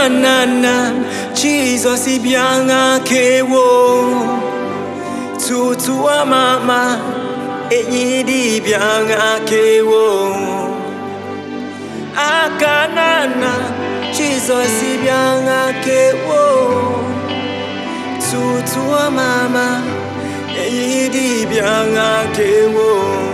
Akanana, Jesus ibianga kewo. Tutua mama, enyidi ibianga kewo. Akanana, Jesus ibianga kewo. Tutua mama, enyidi ibianga kewo.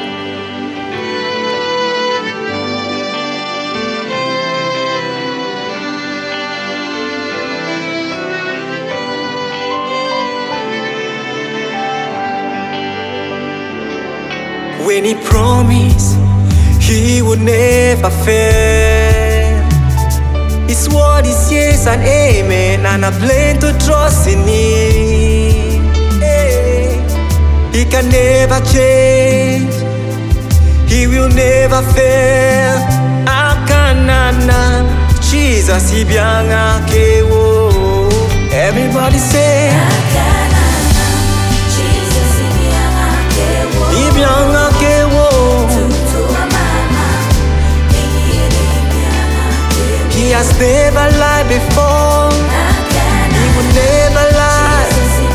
When he promised he would never fail, his word is yes and amen, and I've learned to trust in him. Hey. He can never change, he will never fail. Akanana, Jesus ibianga kewo. Everybody say Akanana, Jesus ibianga kewo. Ibianga kewo. He has never lied before. He will never lie.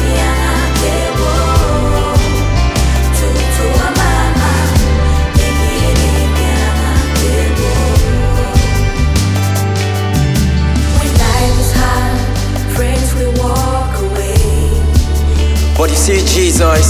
When life is hard, friends will walk away. But you see Jesus,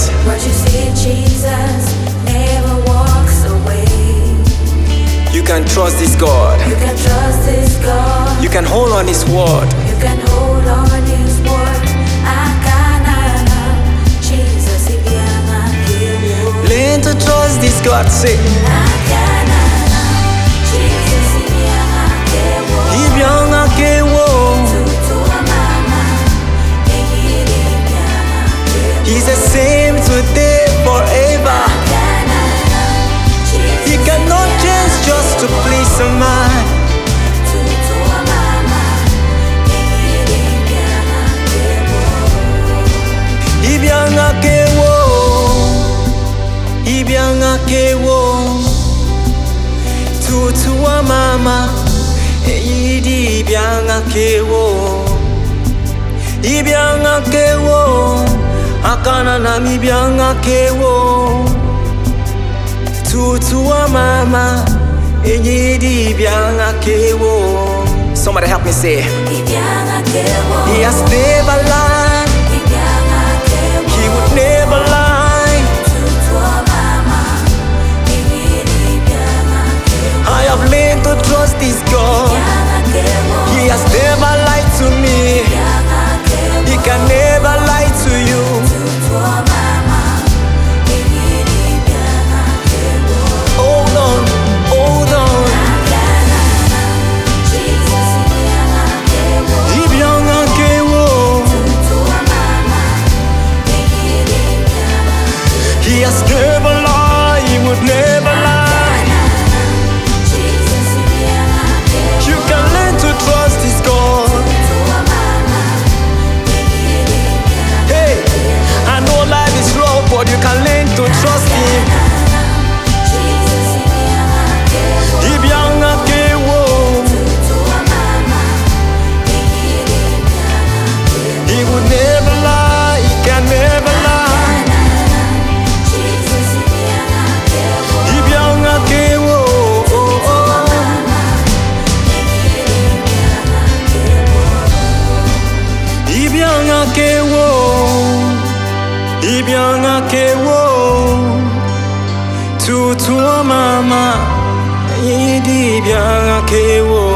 Never walks away. you can trust this God. You can trust this God. You can hold on his word. You can hold on his word. Akanana, Jesus ibianga kewo. Learn to trust this God. Say, Akanana, Jesus ibianga kewo. ibianga kewo. Tutua mama, enyidi ibianga kewo. He's the same today, forever. Akanana, Jesus He cannot change just to please a man. Tutua mama, enyidi ibianga kewo. Ibianga kewo. Ibianga kewo. Tutua mama, eyidi ibianga kewo. Ibianga kewo. Akanana ibianga kewo. Tutua mama, eyidi ibianga kewo. Somebody help me say, Ibianga kewo. he has never lied. Ibianga kewo. He would never lie. Tutua mama, enyidi ibianga kewo. I have learned to trust this God. Ibianga kewo. He has never lied to me. Ibianga kewo. He can never lie to you. Tutua mama, enyidi ibianga kewo. Hold on, hold on. Akanana, Jesus ibianga kewo. Ibianga kewo. Tutua mama, enyidi ibianga kewo. He has never lied. He would never lie. Jesus ibianga kewo. You can learn to trust this God. Tutua mama, enyidi ibianga Hey, I know life is rough, but you can learn to trust Him. Jesus ibianga kewo. Ibianga kewo. Tutua mama, enyidi ibianga kewo. He would never lie. He can never lie. Jesus ibianga kewo. Ibianga kewo. Oh, oh. Ibianga kewo. Ibianga kewo. Tutua mama, yidi ibianga kewo.